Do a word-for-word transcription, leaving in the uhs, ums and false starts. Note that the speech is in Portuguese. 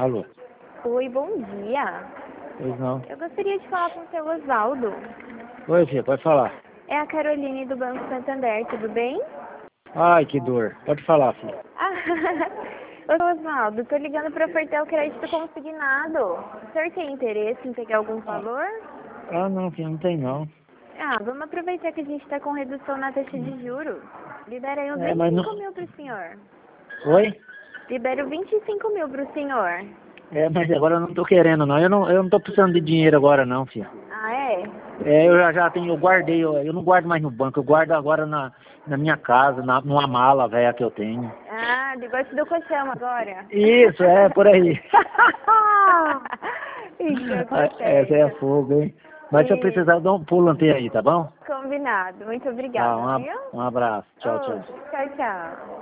Alô? Oi, bom dia. Pois não. Eu gostaria de falar com o seu Osvaldo. Oi, filha, pode falar. É a Caroline do Banco Santander, tudo bem? Ai, que dor. Pode falar, filha. Ah, Ô, Osvaldo, tô ligando para ofertar o crédito consignado. O senhor tem interesse em pegar algum valor? Ah, não, filha, não tem não. Ah, vamos aproveitar que a gente está com redução na taxa de juros. Libera aí uns É, vinte e mas não... cinco mil para o senhor. Oi? Libero vinte e cinco mil para o senhor. É, mas agora eu não tô querendo, não. Eu não, eu não tô precisando de dinheiro agora, não, filha. Ah, é? É, eu já, já tenho, eu guardei, eu, eu não guardo mais no banco, eu guardo agora na, na minha casa, na, numa mala velha que eu tenho. Ah, negócio do colchão agora. Isso, é, por aí. Então, tá Essa é certo. fogo, hein? Mas se eu E precisar, eu dou um pulo ante aí, tá bom? combinado. Muito Tá, obrigada, um, ab- viu? um abraço. Tchau, Oh, tchau. tchau, tchau.